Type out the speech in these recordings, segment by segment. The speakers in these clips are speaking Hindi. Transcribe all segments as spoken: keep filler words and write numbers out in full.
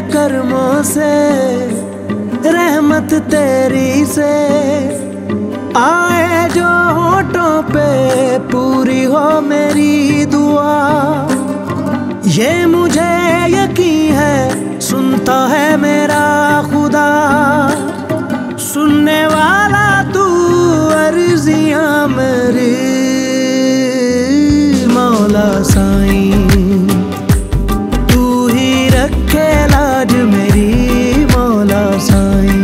कर्मों से, रहमत तेरी से आए जो होठों पे, पूरी हो मेरी दुआ। ये मुझे यकीन है सुनता है मेरा खुदा, सुनने वाला तू अर्जियां मेरी मौला साईं। तू ही रखे लाज मेरी मौला साईं।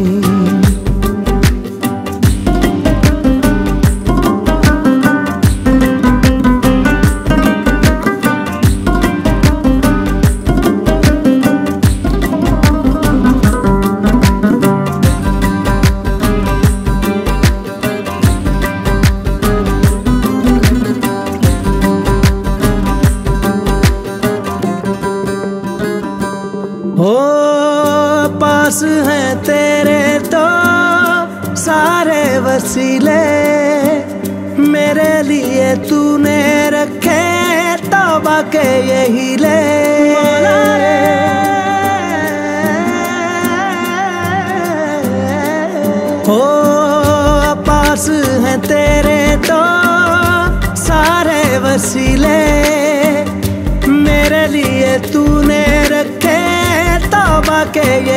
हो पास हैं तेरे तो सारे वसीले, मेरे लिए तूने रखे तौबा के यही ले। हो पास हैं तेरे तो सारे वसीले, मेरे लिए तूने रखे तौबा के